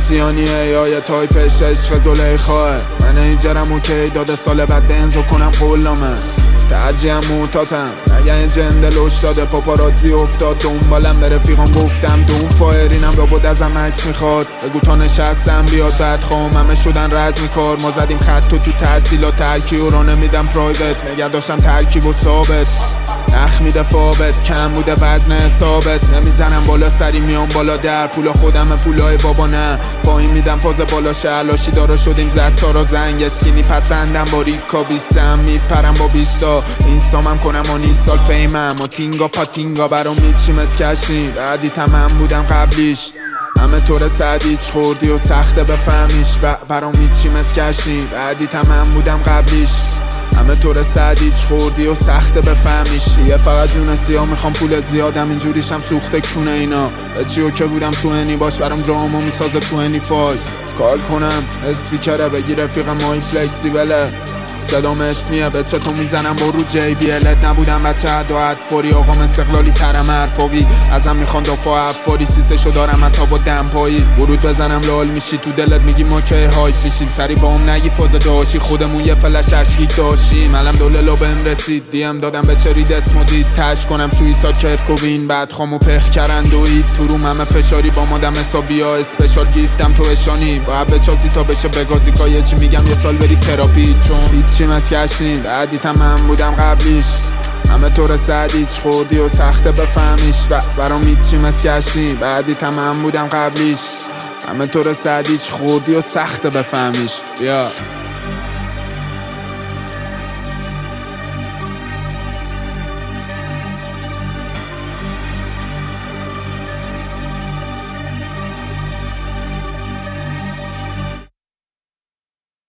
ماسیانیه یا یه تایپش عشق زلیخاه. من اینجرم اوکی داده سال بعد بنزو کنم قولامه. ترجیحم موتاتم اگه این جندل افتاده پاپاراتزی افتاد دنبالم به رفیقام گفتم دون فایرینم را بود ازم عکس میخواد. بگو تا نشستم بیاد بعد خوام همه شدن رزمی کار. ما زدیم خط تو تحصیلات ترکی و را نمیدم پرایوت. نگه داشتم ترکیب و ثابت نخ میده فابت. کم بوده وزن ثابت نمیزنم بالا سری میام بالا در پولا خودم پولای بابا نه. پایین میدم فاز بالا شعلاشی دارا شدیم زد سارا زنگ اسکینی پسندم با ریکا بیستم میپرم با بیستا اینستامم کنم و 20 سال فیمم و تینگا پاتینگا برام میچیم از کشنی. بعدی تمام بودم قبلیش همه طور سعدیچ خوردی و سخته بفهمیش. برام میچیم از کشنی بعدی تمام بودم قبلیش همه طور سعدیچ خوردی و سخته بفهمیش. یه فقط جون سیاه میخوام پول زیادم اینجوریشم سوخته کونه اینا. چیو که بودم تو انی باش برام درامو میسازه تو انی فای. کال کنم اسپیکره بگی رفیقم مای فلکسیبله. صدام اسمیه به چطور میزنم با رو جی بی الت. نبودم بچه عداعت فوری آقام استقلالی ترم حرفاوی. ازم میخوان دفاع افاری سیسشو دارم حتی با دمپایی. ورود بزنم لال میشی تو دلت میگی ما که هایپ میشیم. سری با هم نگی فاز داشی خودمون یه فلش اشکیک داشیم. علم دوله لا بهم رسید دیم دادم به چرید اسمو دید. تش کنم سویسا کرکوین بعد خامو پخ کردن دوید. تو روم همه فشاری با مادم حسابی ها اسپشال گیفتم تو اشانی. باید بچاسی تا بشه بگازی که یه چی میگم یه سال بری تراپی. چون چیم از کشنی بعدی تمام بودم قبلیش همه طور سعدیچ خوردی و سخته بفهمیش. برام میچیم از کشنی بعدی تمام بودم قبلیش همه طور سعدیچ خوردی و سخته بفهمیش. بیا